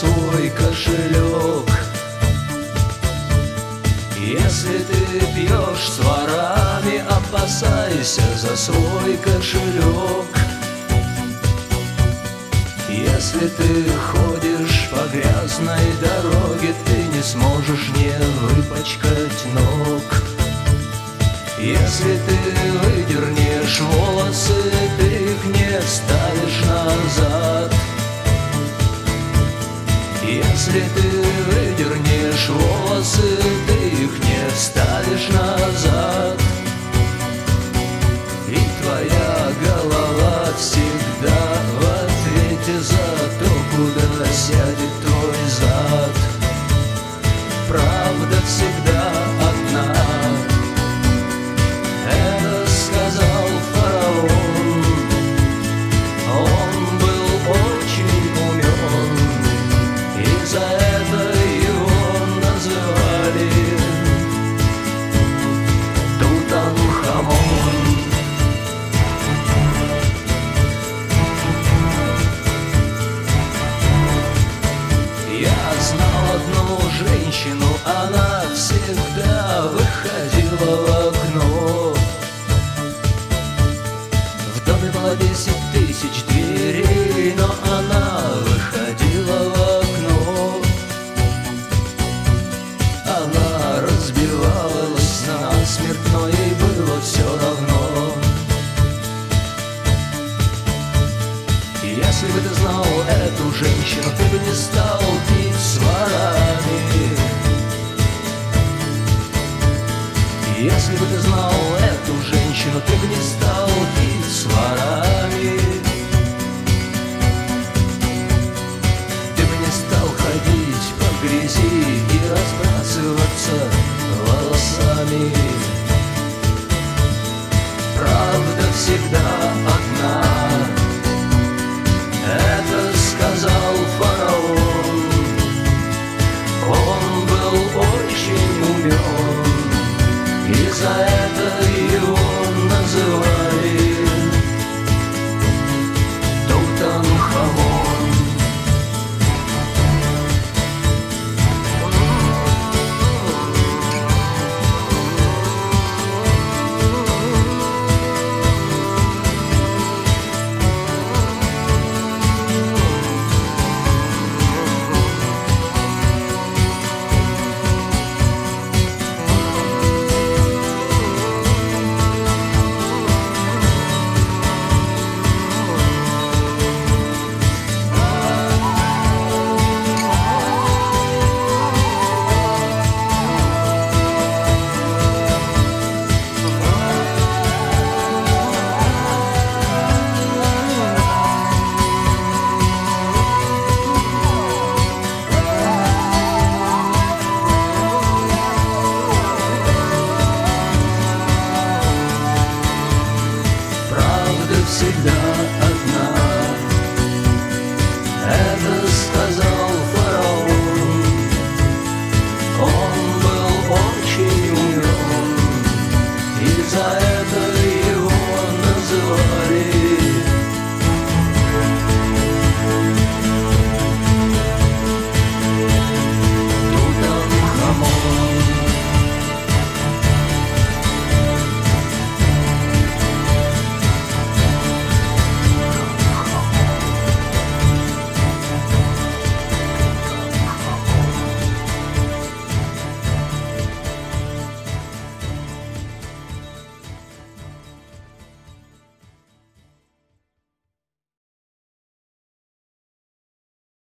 свой кошелек. Если ты пьешь с ворами, опасайся за свой кошелек. Если ты ходишь по грязной дороге, ты не сможешь не выпачкать ног. Если ты выдернешь волосы, ты их не вставишь назад. Если ты выдернешь волосы, ты их не вставишь назад. И твоя голова всегда в ответе за то, куда сядет твой зад. Правда всегда одна. Это сказал фараон. Он был очень умен, и за это его называли Тутанхамон. Я знал одну женщину, она всегда выходила в окно. В доме было 10 тысяч дверей, но она выходила в окно. Она разбивалась насмерть, но ей было все равно. Если бы ты знал эту женщину, ты бы не стал пить с ворами. Если бы ты знал эту женщину, ты бы не стал пить с ворами. Ты бы не стал ходить по грязи